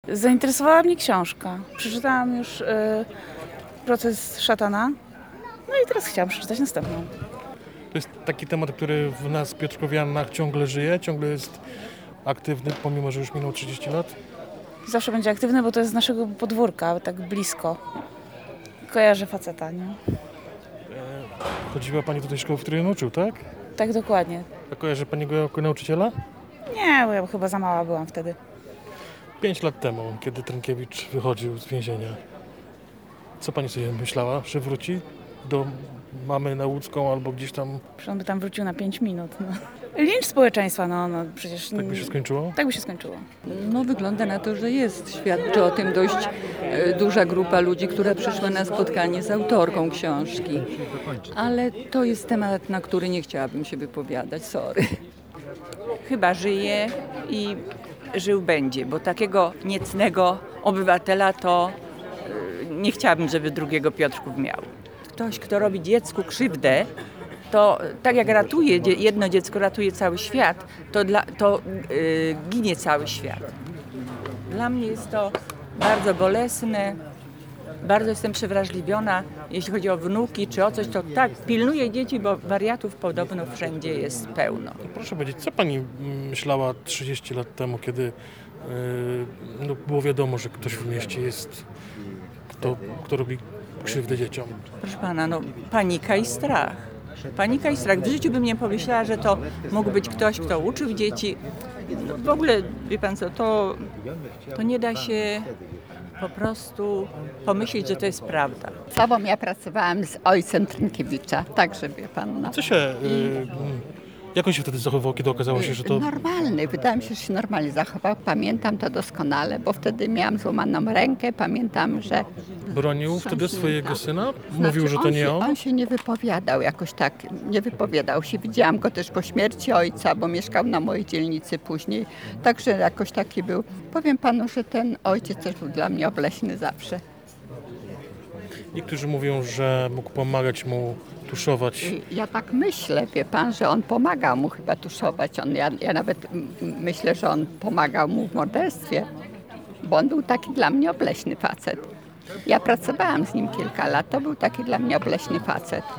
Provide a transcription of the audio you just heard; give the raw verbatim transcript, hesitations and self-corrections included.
Zainteresowała mnie książka. Przeczytałam już y, Proces szatana. No i teraz chciałam przeczytać następną. To jest taki temat, który w nas piotrkowianach ciągle żyje, ciągle jest aktywny, pomimo że już minął trzydzieści lat. Zawsze będzie aktywny, bo to jest z naszego podwórka, tak blisko. Kojarzę faceta, nie? Chodziła Pani do tej szkoły, w której on uczył, tak? Tak dokładnie. A kojarzy Pani go jako nauczyciela? Nie, bo ja chyba za mała byłam wtedy. Pięć lat temu, kiedy Trynkiewicz wychodził z więzienia. Co Pani sobie myślała, że wróci do mamy na Łódzką albo gdzieś tam? Że on by tam wrócił na pięć minut. No. Lincz społeczeństwa, no, no przecież... Tak by się skończyło? Tak by się skończyło. No wygląda na to, że jest. Świadczy o tym dość e, duża grupa ludzi, która przyszła na spotkanie z autorką książki. Ale to jest temat, na który nie chciałabym się wypowiadać, sorry. Chyba żyje i żył będzie, bo takiego niecnego obywatela to y, nie chciałabym, żeby drugiego Piotrków miał. Ktoś, kto robi dziecku krzywdę, to tak jak ratuje, dzie- jedno dziecko ratuje cały świat, to, dla, to y, ginie cały świat. Dla mnie jest to bardzo bolesne, bardzo jestem przewrażliwiona, jeśli chodzi o wnuki czy o coś, to tak, pilnuję dzieci, bo wariatów podobno wszędzie jest pełno. Proszę powiedzieć, co Pani myślała trzydzieści lat temu, kiedy yy, no, było wiadomo, że ktoś w mieście jest, kto, kto robi krzywdę dzieciom? Proszę pana, no panika i strach. Panika i strach. W życiu bym nie pomyślała, że to mógł być ktoś, kto uczył dzieci. No, w ogóle, wie pan co, to, to nie da się po prostu pomyśleć, że to jest prawda. Sobą ja pracowałam z ojcem Trynkiewicza, także wie pan. No. Co się, yy, jak on się wtedy zachowywał, kiedy okazało się, że to... Normalny, wydaje mi się, że się normalnie zachował. Pamiętam to doskonale, bo wtedy miałam złamaną rękę. Pamiętam, że... Bronił wtedy swojego syna? Znaczy, Mówił, że to on nie się, on? On się nie wypowiadał jakoś tak, nie wypowiadał się. Widziałam go też po śmierci ojca, bo mieszkał na mojej dzielnicy później. Także jakoś taki był. Powiem panu, że ten ojciec też był dla mnie obleśny zawsze. Niektórzy mówią, że mógł pomagać mu tuszować. I Ja tak myślę, wie pan, że on pomagał mu chyba tuszować. On, ja, ja nawet m, myślę, że on pomagał mu w morderstwie, bo on był taki dla mnie obleśny facet. Ja pracowałam z nim kilka lat, to był taki dla mnie obleśny facet.